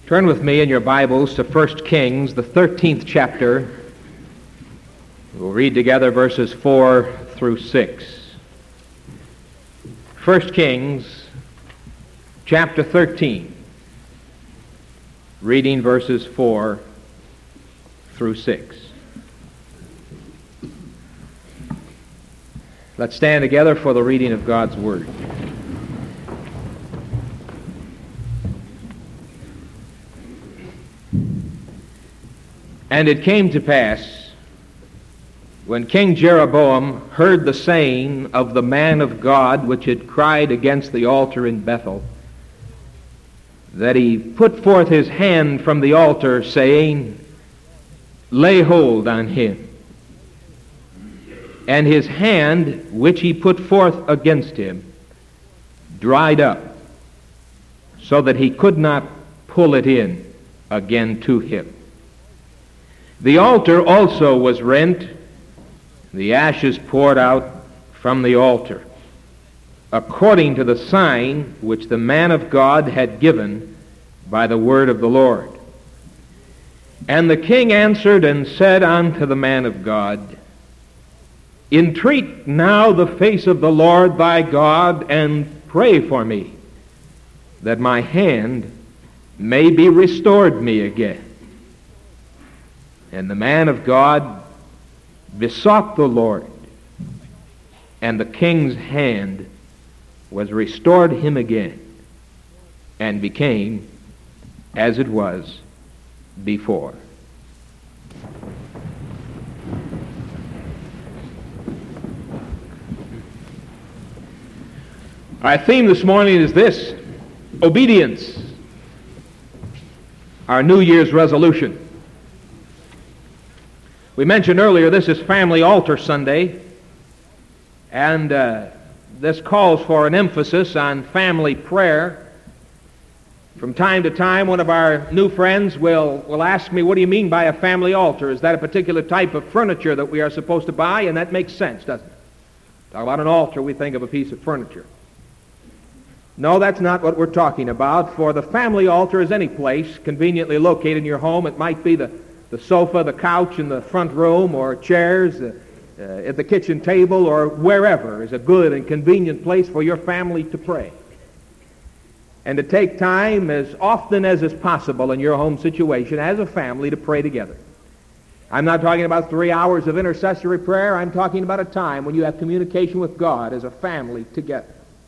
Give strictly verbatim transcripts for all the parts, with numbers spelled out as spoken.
Turn with me in your Bibles to First Kings, the thirteenth chapter. We'll read together verses four through six. First Kings, chapter thirteen, reading verses four through six. Let's stand together for the reading of God's Word. And it came to pass, when King Jeroboam heard the saying of the man of God which had cried against the altar in Bethel, that he put forth his hand from the altar, saying, Lay hold on him. And his hand, which he put forth against him, dried up, so that he could not pull it in again to him. The altar also was rent, the ashes poured out from the altar, according to the sign which the man of God had given by the word of the Lord. And the king answered and said unto the man of God, Entreat now the face of the Lord thy God, and pray for me, that my hand may be restored me again. And the man of God besought the Lord, and the king's hand was restored him again, and became as it was before. Our theme this morning is this: obedience, our New Year's resolution. We mentioned earlier this is Family Altar Sunday, and uh, this calls for an emphasis on family prayer. From time to time, one of our new friends will, will ask me, what do you mean by a family altar? Is that a particular type of furniture that we are supposed to buy? And that makes sense, doesn't it? Talk about an altar, we think of a piece of furniture. No, that's not what we're talking about. For the family altar is any place conveniently located in your home. It might be the, the sofa, the couch in the front room, or chairs uh, uh, at the kitchen table, or wherever is a good and convenient place for your family to pray. And to take time as often as is possible in your home situation as a family to pray together. I'm not talking about three hours of intercessory prayer. I'm talking about a time when you have communication with God as a family together.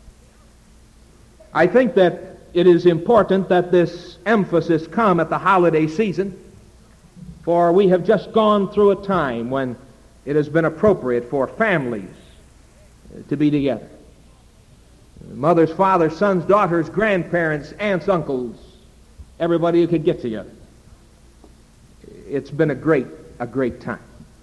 I think that it is important that this emphasis come at the holiday season, for we have just gone through a time when it has been appropriate for families to be together. Mothers, fathers, sons, daughters, grandparents, aunts, uncles, everybody who could get together. It's been a great, a great time.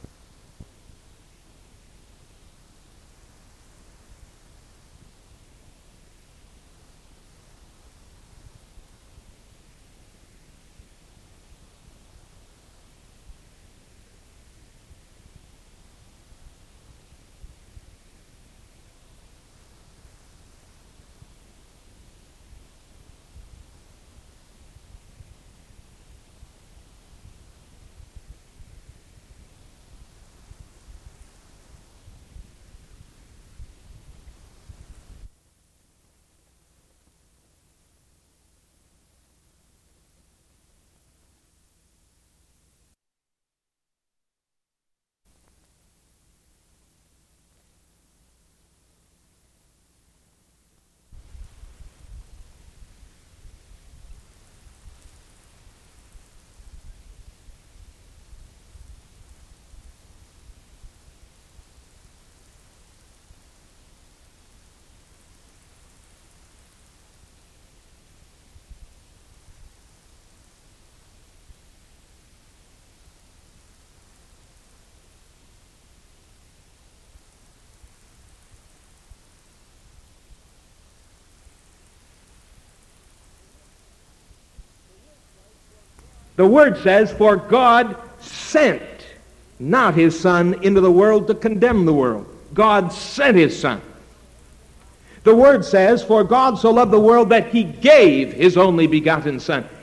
The Word says, for God sent not his Son into the world to condemn the world. God sent his Son. The Word says, for God so loved the world that he gave his only begotten Son.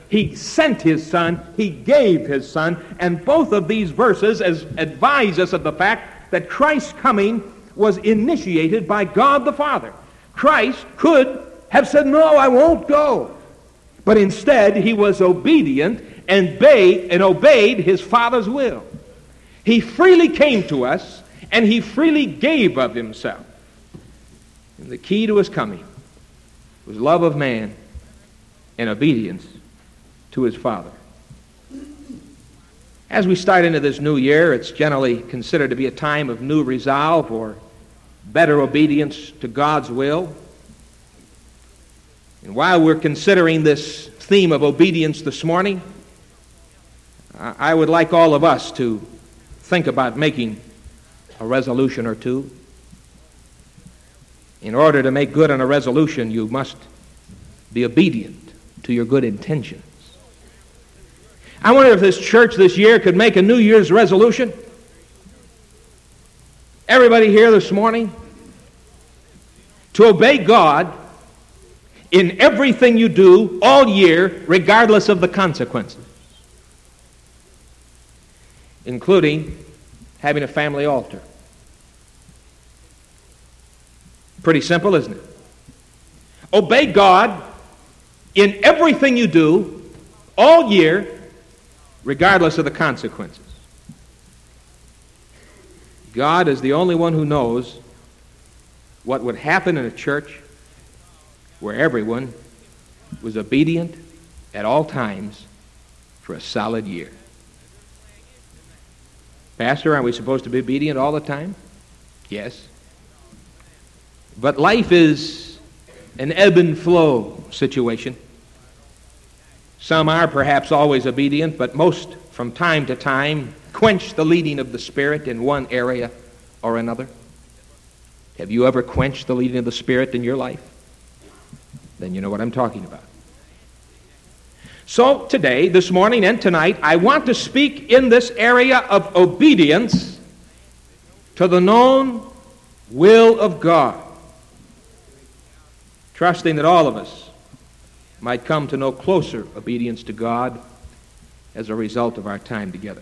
He sent His Son. He gave His Son. And both of these verses as advise us of the fact that Christ's coming was initiated by God the Father. Christ could have said, no, I won't go. But instead, He was obedient and obeyed, and obeyed His Father's will. He freely came to us, and He freely gave of Himself. And the key to His coming was love of man and obedience to His Father. As we start into this new year, it's generally considered to be a time of new resolve or better obedience to God's will. And while we're considering this theme of obedience this morning, I would like all of us to think about making a resolution or two. In order to make good on a resolution, you must be obedient to your good intentions. I wonder if this church this year could make a New Year's resolution. Everybody here this morning, to obey God in everything you do all year, regardless of the consequences, including having a family altar. Pretty simple, isn't it? Obey God in everything you do all year, regardless of the consequences. God is the only one who knows what would happen in a church where everyone was obedient at all times for a solid year. Pastor, aren't we supposed to be obedient all the time? Yes. But life is an ebb and flow situation. Some are perhaps always obedient, but most from time to time quench the leading of the Spirit in one area or another. Have you ever quenched the leading of the Spirit in your life? Then you know what I'm talking about. So today, this morning, and tonight, I want to speak in this area of obedience to the known will of God, trusting that all of us might come to know closer obedience to God as a result of our time together.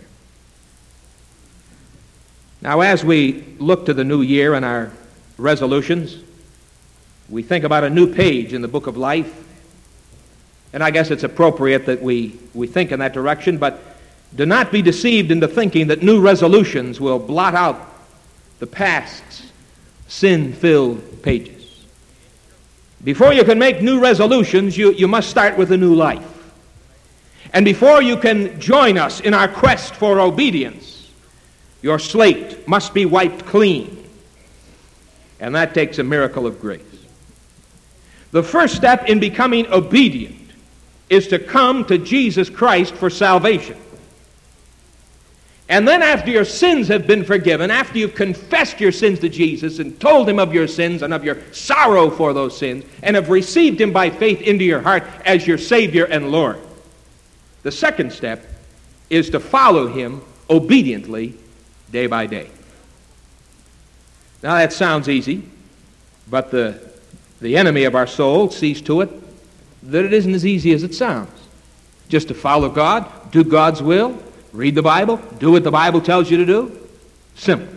Now, as we look to the new year and our resolutions, we think about a new page in the book of life, and I guess it's appropriate that we, we think in that direction, but do not be deceived into thinking that new resolutions will blot out the past's sin-filled pages. Before you can make new resolutions, you, you must start with a new life. And before you can join us in our quest for obedience, your slate must be wiped clean. And that takes a miracle of grace. The first step in becoming obedient is to come to Jesus Christ for salvation. And then after your sins have been forgiven, after you've confessed your sins to Jesus and told Him of your sins and of your sorrow for those sins, and have received Him by faith into your heart as your Savior and Lord, the second step is to follow Him obediently day by day. Now that sounds easy, but the, the enemy of our soul sees to it that it isn't as easy as it sounds. Just to follow God, do God's will, read the Bible, do what the Bible tells you to do. Simple.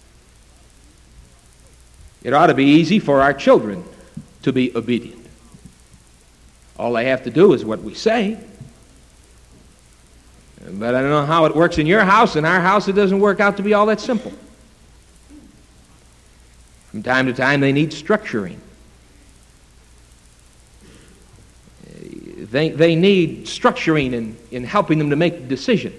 It ought to be easy for our children to be obedient. All they have to do is what we say. But I don't know how it works in your house. In our house, it doesn't work out to be all that simple. From time to time, they need structuring. They, they need structuring in, in helping them to make decisions.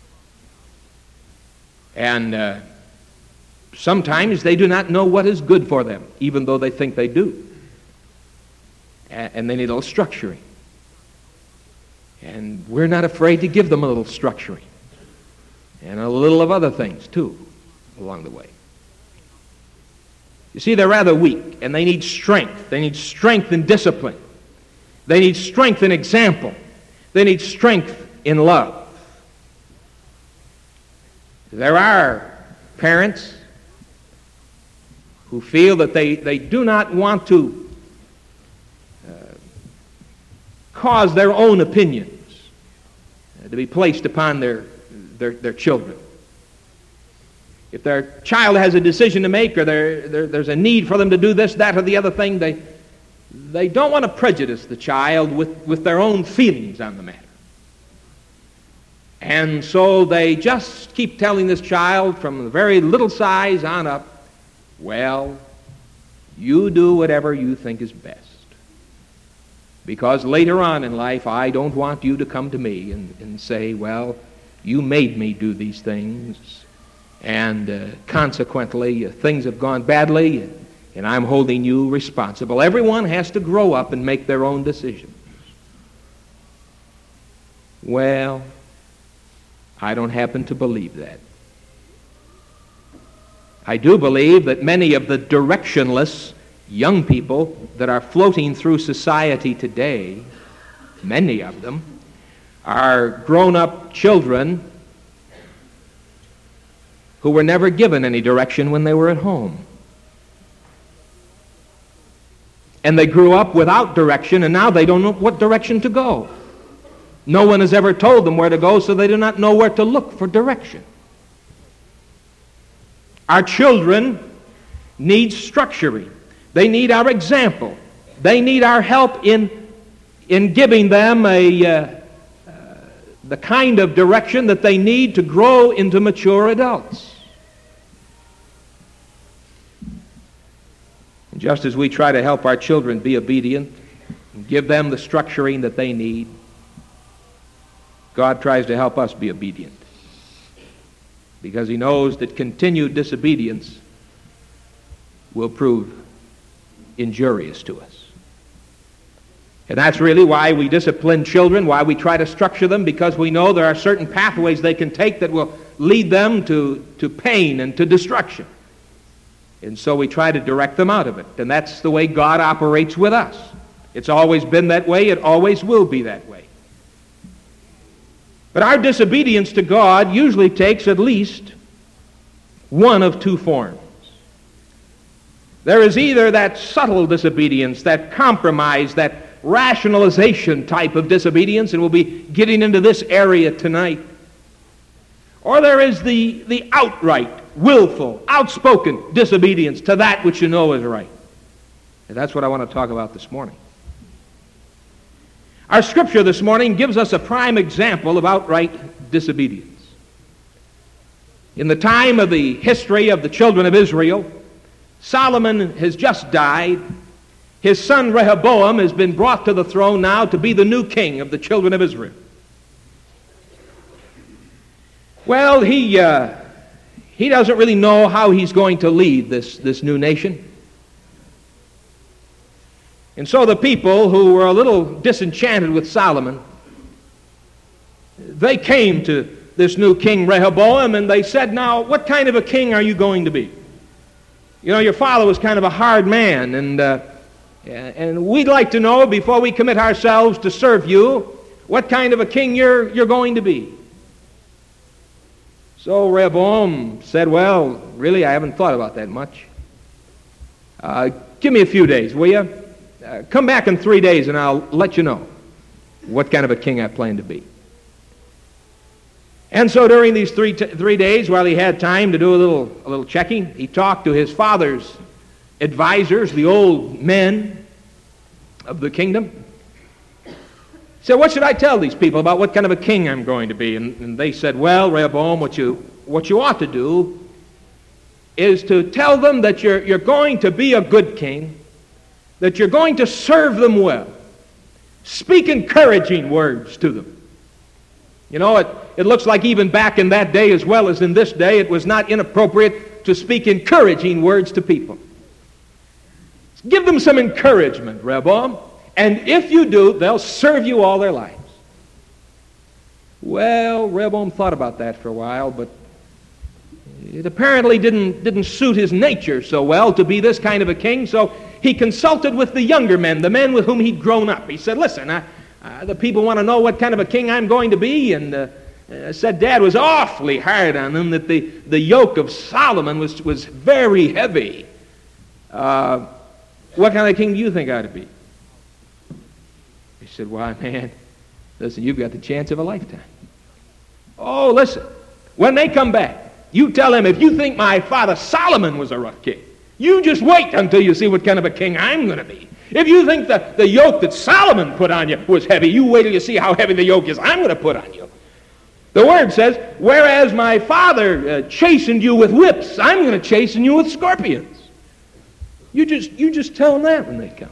And uh, sometimes they do not know what is good for them, even though they think they do. And, and they need a little structuring. And we're not afraid to give them a little structuring. And a little of other things, too, along the way. You see, they're rather weak, and they need strength. They need strength and discipline. They need strength in example. They need strength in love. There are parents who feel that they, they do not want to uh, cause their own opinions to be placed upon their, their, their children. If their child has a decision to make, or there, there, there's a need for them to do this, that, or the other thing, they, they don't want to prejudice the child with, with their own feelings on the matter. And so they just keep telling this child from the very little size on up, well, you do whatever you think is best. Because later on in life, I don't want you to come to me and, and say, well, you made me do these things, and uh, consequently, uh, things have gone badly, and, and I'm holding you responsible. Everyone has to grow up and make their own decisions. Well, I don't happen to believe that. I do believe that many of the directionless young people that are floating through society today, many of them, are grown-up children who were never given any direction when they were at home. And they grew up without direction, and now they don't know what direction to go. No one has ever told them where to go, so they do not know where to look for direction. Our children need structuring. They need our example. They need our help in, in giving them a, uh, uh, the kind of direction that they need to grow into mature adults. And just as we try to help our children be obedient and give them the structuring that they need, God tries to help us be obedient, because he knows that continued disobedience will prove injurious to us. And that's really why we discipline children, why we try to structure them, because we know there are certain pathways they can take that will lead them to, to pain and to destruction. And so we try to direct them out of it. And that's the way God operates with us. It's always been that way. It always will be that way. But our disobedience to God usually takes at least one of two forms. There is either that subtle disobedience, that compromise, that rationalization type of disobedience, and we'll be getting into this area tonight. Or there is the, the outright, willful, outspoken disobedience to that which you know is right. And that's what I want to talk about this morning. Our scripture this morning gives us a prime example of outright disobedience. In the time of the history of the children of Israel, Solomon has just died. His son Rehoboam has been brought to the throne now to be the new king of the children of Israel. Well, he uh, he doesn't really know how he's going to lead this, this new nation. And so the people who were a little disenchanted with Solomon, they came to this new king Rehoboam and they said, now, what kind of a king are you going to be? You know, your father was kind of a hard man, and uh, and we'd like to know, before we commit ourselves to serve you, what kind of a king you're, you're going to be. So Rehoboam said, well, really, I haven't thought about that much. Uh, give me a few days, will you? Uh, come back in three days and I'll let you know what kind of a king I plan to be. And so during these three t- three days, while he had time to do a little a little checking, he talked to his father's advisors, the old men of the kingdom. He said, what should I tell these people about what kind of a king I'm going to be? And, and they said, well, Rehoboam, what you what you ought to do is to tell them that you're you're going to be a good king, that you're going to serve them well. Speak encouraging words to them. You know, it, it looks like even back in that day as well as in this day, it was not inappropriate to speak encouraging words to people. Give them some encouragement, Rehoboam, and if you do, they'll serve you all their lives. Well, Rehoboam thought about that for a while, but it apparently didn't, didn't suit his nature so well to be this kind of a king, so he consulted with the younger men, the men with whom he'd grown up. He said, listen, I, uh, the people want to know what kind of a king I'm going to be, and uh, uh, said Dad was awfully hard on them, that the, the yoke of Solomon was, was very heavy. Uh, what kind of king do you think I ought to be? He said, why, man, listen, you've got the chance of a lifetime. Oh, listen, when they come back, you tell them, if you think my father Solomon was a rough king, you just wait until you see what kind of a king I'm going to be. If you think the, the yoke that Solomon put on you was heavy, you wait till you see how heavy the yoke is I'm going to put on you. The Word says, whereas my father uh, chastened you with whips, I'm going to chasten you with scorpions. You just, you just tell them that when they come.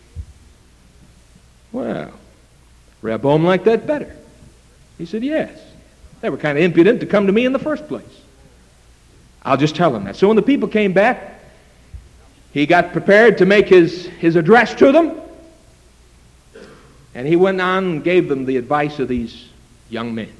Well, Rehoboam liked that better. He said, yes. They were kind of impudent to come to me in the first place. I'll just tell them that. So when the people came back, he got prepared to make his, his address to them. And he went on and gave them the advice of these young men.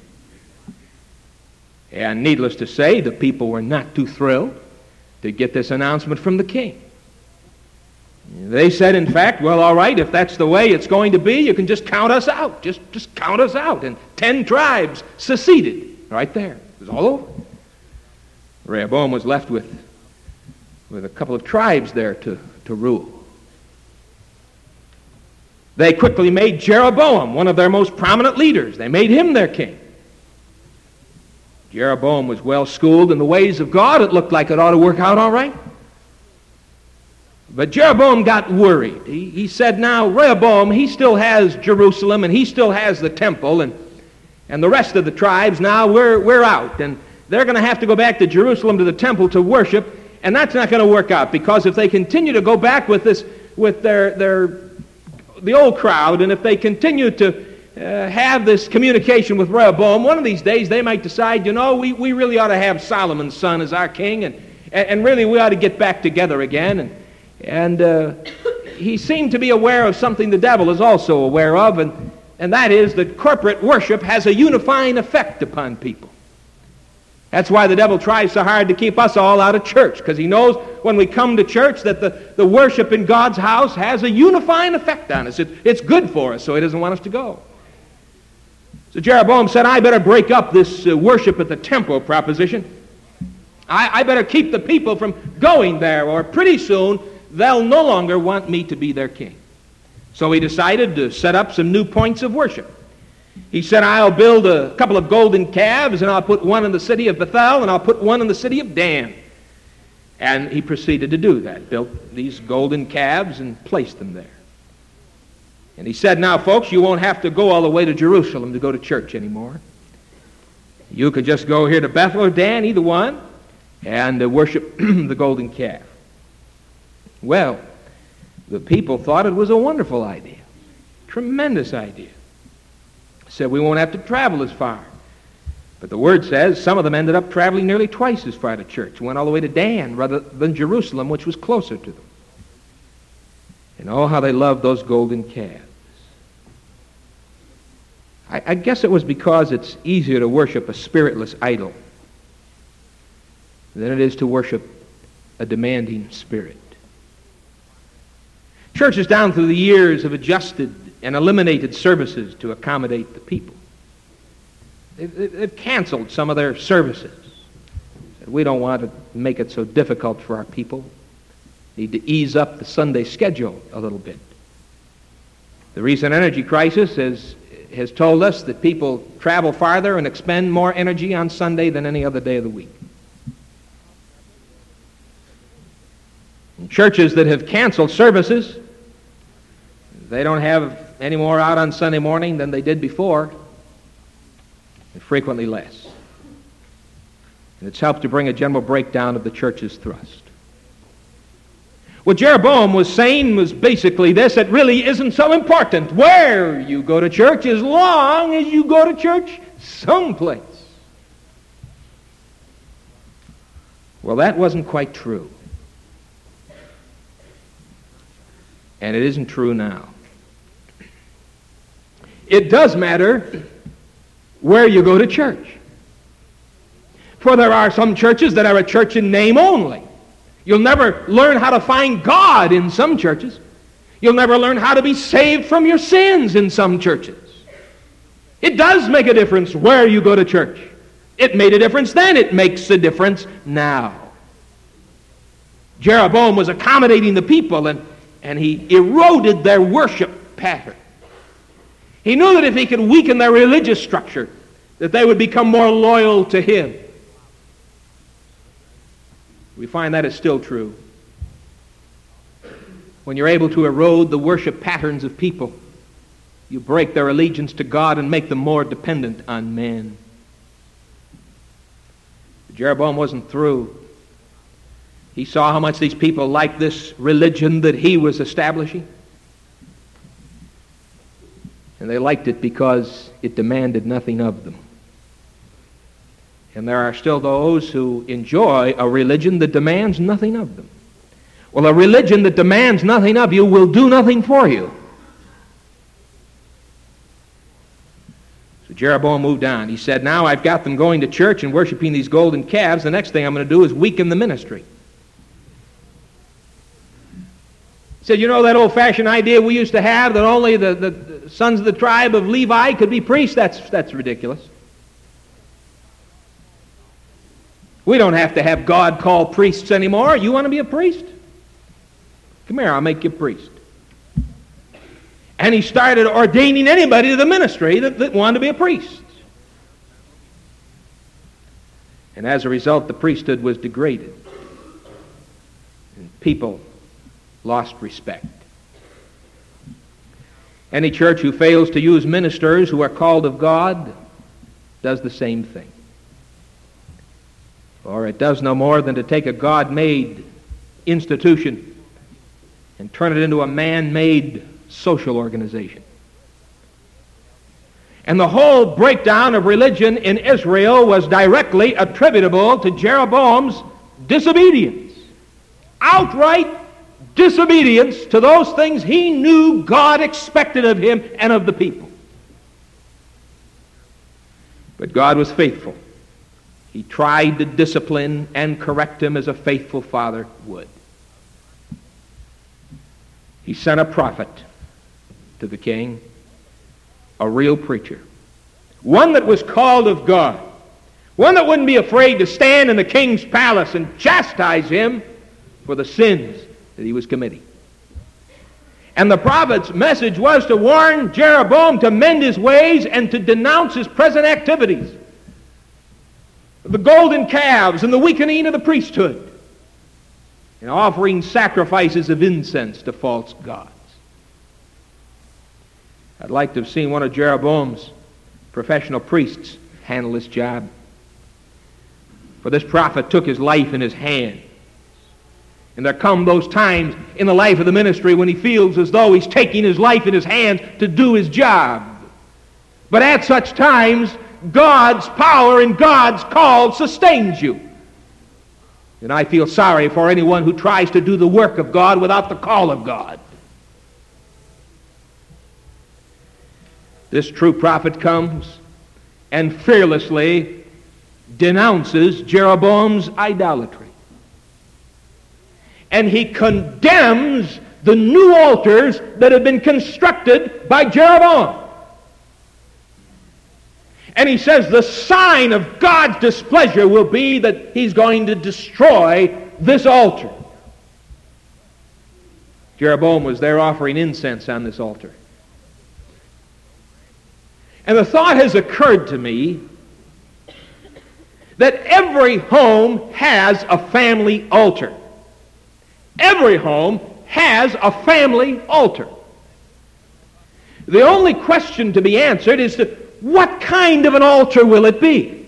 And needless to say, the people were not too thrilled to get this announcement from the king. They said, in fact, well, all right, if that's the way it's going to be, you can just count us out. Just, just count us out. And ten tribes seceded right there. It was all over. Rehoboam was left with, with a couple of tribes there to, to rule. They quickly made Jeroboam one of their most prominent leaders. They made him their king. Jeroboam was well schooled in the ways of God. It looked like it ought to work out all right. But Jeroboam got worried. He, he said, now, Rehoboam, he still has Jerusalem, and he still has the temple, and, and the rest of the tribes, now we're, we're out. And they're going to have to go back to Jerusalem to the temple to worship, and that's not going to work out, because if they continue to go back with this, with their, their the old crowd, and if they continue to uh, have this communication with Rehoboam, one of these days they might decide, you know, we, we really ought to have Solomon's son as our king, and, and really we ought to get back together again. And And uh, he seemed to be aware of something the devil is also aware of, and, and that is that corporate worship has a unifying effect upon people. That's why the devil tries so hard to keep us all out of church, because he knows when we come to church that the, the worship in God's house has a unifying effect on us. It, it's good for us, so he doesn't want us to go. So Jeroboam said, I better break up this uh, worship at the temple proposition. I, I better keep the people from going there, or pretty soon they'll no longer want me to be their king. So he decided to set up some new points of worship. He said, I'll build a couple of golden calves, and I'll put one in the city of Bethel, and I'll put one in the city of Dan. And he proceeded to do that, built these golden calves and placed them there. And he said, now, folks, you won't have to go all the way to Jerusalem to go to church anymore. You can just go here to Bethel or Dan, either one, and uh, worship the golden calf. Well, the people thought it was a wonderful idea, tremendous idea. Said we won't have to travel as far. But the Word says some of them ended up traveling nearly twice as far to church, went all the way to Dan rather than Jerusalem, which was closer to them. And oh, how they loved those golden calves. I, I guess it was because it's easier to worship a spiritless idol than it is to worship a demanding spirit. Churches down through the years have adjusted and eliminated services to accommodate the people. They've, they've canceled some of their services. We don't want to make it so difficult for our people. Need to ease up the Sunday schedule a little bit. The recent energy crisis has, has told us that people travel farther and expend more energy on Sunday than any other day of the week. And churches that have canceled services, they don't have any more out on Sunday morning than they did before, and frequently less. And it's helped to bring a general breakdown of the church's thrust. What Jeroboam was saying was basically this: it really isn't so important where you go to church as long as you go to church someplace. Well, that wasn't quite true. And it isn't true now. It does matter where you go to church. For there are some churches that are a church in name only. You'll never learn how to find God in some churches. You'll never learn how to be saved from your sins in some churches. It does make a difference where you go to church. It made a difference then. It makes a difference now. Jeroboam was accommodating the people, and, and he eroded their worship pattern. He knew that if he could weaken their religious structure, that they would become more loyal to him. We find that is still true. When you're able to erode the worship patterns of people, you break their allegiance to God and make them more dependent on man. Jeroboam wasn't through. He saw how much these people liked this religion that he was establishing. And they liked it because it demanded nothing of them. And there are still those who enjoy a religion that demands nothing of them. Well, a religion that demands nothing of you will do nothing for you. So Jeroboam moved on. He said, now I've got them going to church and worshiping these golden calves. The next thing I'm going to do is weaken the ministry. He said, you know that old-fashioned idea we used to have that only the, the, the sons of the tribe of Levi could be priests? That's, that's ridiculous. We don't have to have God call priests anymore. You want to be a priest? Come here, I'll make you a priest. And he started ordaining anybody to the ministry that, that wanted to be a priest. And as a result, the priesthood was degraded. And people lost respect. Any church who fails to use ministers who are called of God does the same thing. Or it does no more than to take a God-made institution and turn it into a man-made social organization. And the whole breakdown of religion in Israel was directly attributable to Jeroboam's disobedience. Outright disobedience to those things he knew God expected of him and of the people. But God was faithful. He tried to discipline and correct him as a faithful father would. He sent a prophet to the king, a real preacher, one that was called of God, one that wouldn't be afraid to stand in the king's palace and chastise him for the sins that he was committing. And the prophet's message was to warn Jeroboam to mend his ways and to denounce his present activities, the golden calves and the weakening of the priesthood, and offering sacrifices of incense to false gods. I'd like to have seen one of Jeroboam's professional priests handle this job. For this prophet took his life in his hand. And there come those times in the life of the ministry when he feels as though he's taking his life in his hands to do his job. But at such times, God's power and God's call sustains you. And I feel sorry for anyone who tries to do the work of God without the call of God. This true prophet comes and fearlessly denounces Jeroboam's idolatry. And he condemns the new altars that have been constructed by Jeroboam. And he says the sign of God's displeasure will be that he's going to destroy this altar. Jeroboam was there offering incense on this altar. And the thought has occurred to me that every home has a family altar. Every home has a family altar. The only question to be answered is to, what kind of an altar will it be?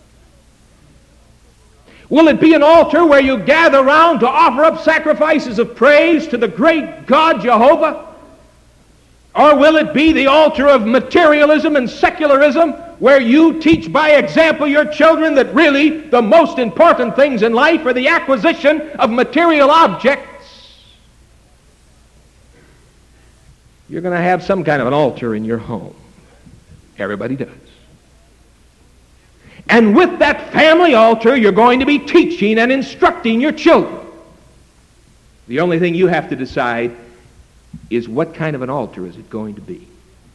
Will it be an altar where you gather around to offer up sacrifices of praise to the great God Jehovah? Or will it be the altar of materialism and secularism, where you teach by example your children that really the most important things in life are the acquisition of material objects? You're going to have some kind of an altar in your home. Everybody does. And with that family altar, you're going to be teaching and instructing your children. The only thing you have to decide is what kind of an altar is it going to be?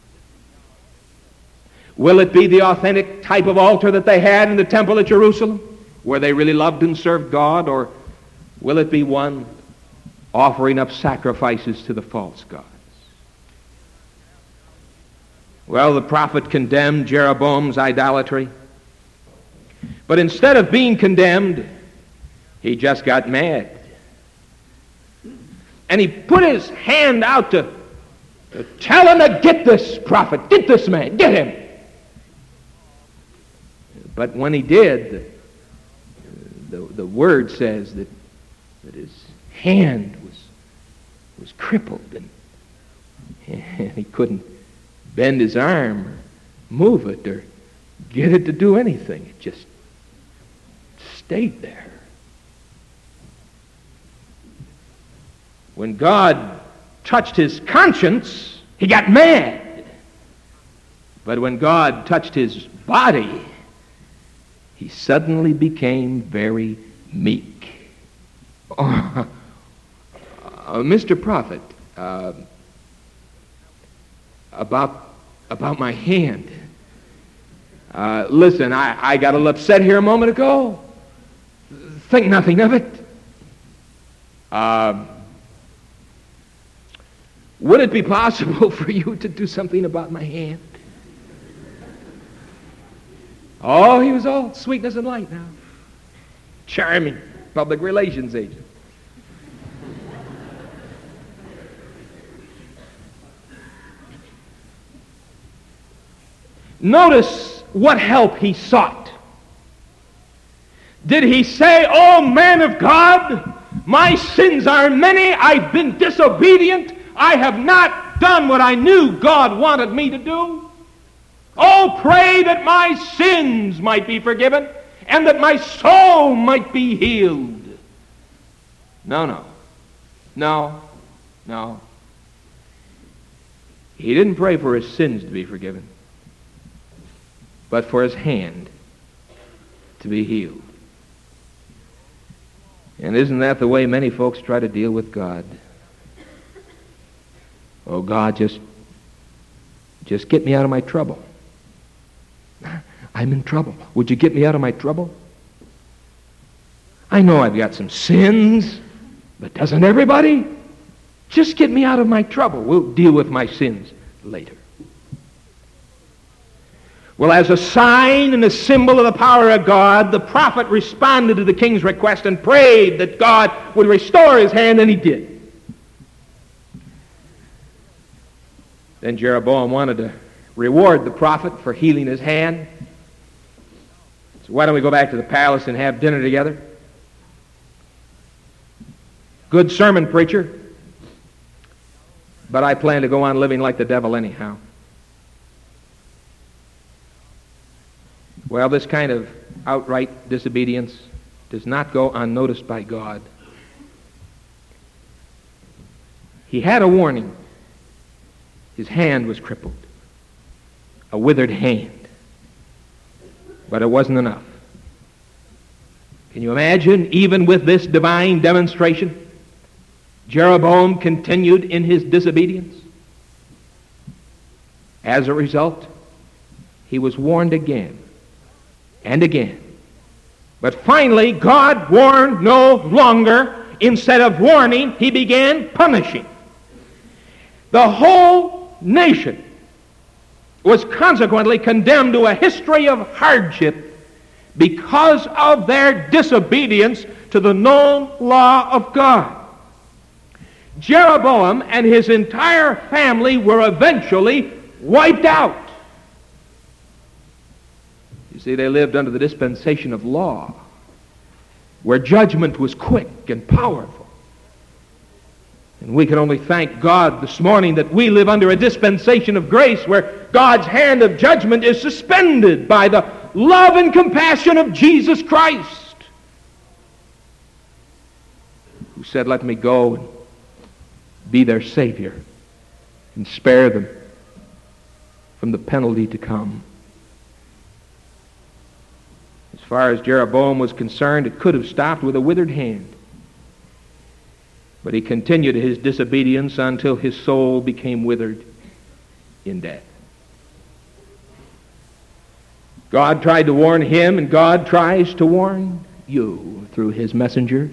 Will it be the authentic type of altar that they had in the temple at Jerusalem, where they really loved and served God? Or will it be one offering up sacrifices to the false gods? Well, the prophet condemned Jeroboam's idolatry. But instead of being condemned, he just got mad. And he put his hand out to, to tell him to get this prophet, get this man, get him. But when he did, the, the, the word says that, that his hand was, was crippled, and, and he couldn't bend his arm or move it or get it to do anything. It just stayed there. When God touched his conscience, he got mad. But when God touched his body, he suddenly became very meek. Oh, uh, Mister Prophet, uh, about about my hand. Uh, listen, I, I got a little upset here a moment ago. Think nothing of it. Uh, would it be possible for you to do something about my hand? Oh, he was all sweetness and light now. Charming public relations agent. Notice what help he sought. Did he say, "Oh, man of God, my sins are many. I've been disobedient. I have not done what I knew God wanted me to do. Oh, pray that my sins might be forgiven and that my soul might be healed." No, no. No, no. He didn't pray for his sins to be forgiven, but for his hand to be healed. And isn't that the way many folks try to deal with God? Oh, God, just, just get me out of my trouble. I'm in trouble. Would you get me out of my trouble? I know I've got some sins, but doesn't everybody? Just get me out of my trouble. We'll deal with my sins later. Well, as a sign and a symbol of the power of God, the prophet responded to the king's request and prayed that God would restore his hand, and he did. Then Jeroboam wanted to reward the prophet for healing his hand. So why don't we go back to the palace and have dinner together? Good sermon, preacher. But I plan to go on living like the devil anyhow. Well, this kind of outright disobedience does not go unnoticed by God. He had a warning. His hand was crippled. A withered hand. But it wasn't enough. Can you imagine, even with this divine demonstration, Jeroboam continued in his disobedience? As a result, he was warned again and again. But finally, God warned no longer. Instead of warning, he began punishing. The whole nation was consequently condemned to a history of hardship because of their disobedience to the known law of God. Jeroboam and his entire family were eventually wiped out. You see, they lived under the dispensation of law, where judgment was quick and powerful. And we can only thank God this morning that we live under a dispensation of grace where God's hand of judgment is suspended by the love and compassion of Jesus Christ, who said, "Let me go and be their Savior and spare them from the penalty to come." As far as Jeroboam was concerned, it could have stopped with a withered hand. But he continued his disobedience until his soul became withered in death. God tried to warn him, and God tries to warn you through his messengers.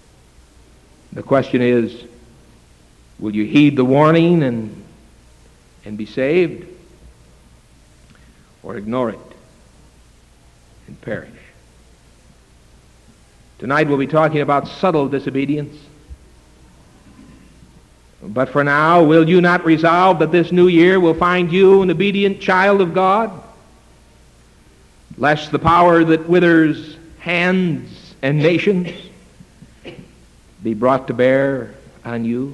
The question is, will you heed the warning and and be saved, or ignore it and perish. Tonight we'll be talking about subtle disobedience. But for now, will you not resolve that this new year will find you an obedient child of God? Lest the power that withers hands and nations be brought to bear on you.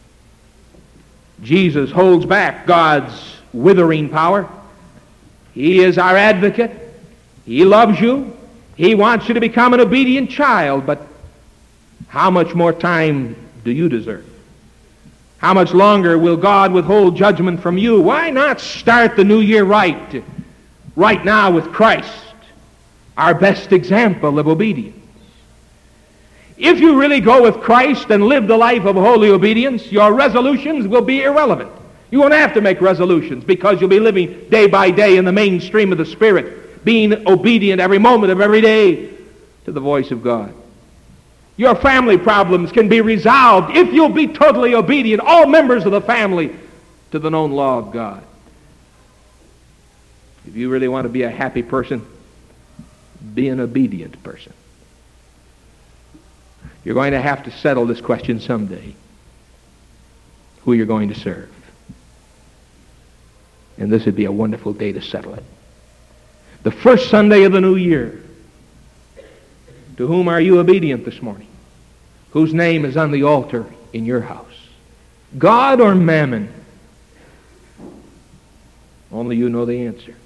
Jesus holds back God's withering power. He is our advocate. He loves you. He wants you to become an obedient child, but how much more time do you deserve? How much longer will God withhold judgment from you? Why not start the new year right, right now with Christ, our best example of obedience? If you really go with Christ and live the life of holy obedience, your resolutions will be irrelevant. You won't have to make resolutions because you'll be living day by day in the mainstream of the Spirit, being obedient every moment of every day to the voice of God. Your family problems can be resolved if you'll be totally obedient, all members of the family, to the known law of God. If you really want to be a happy person, be an obedient person. You're going to have to settle this question someday, who you're going to serve. And this would be a wonderful day to settle it. The first Sunday of the new year. To whom are you obedient this morning? Whose name is on the altar in your house? God or Mammon? Only you know the answer.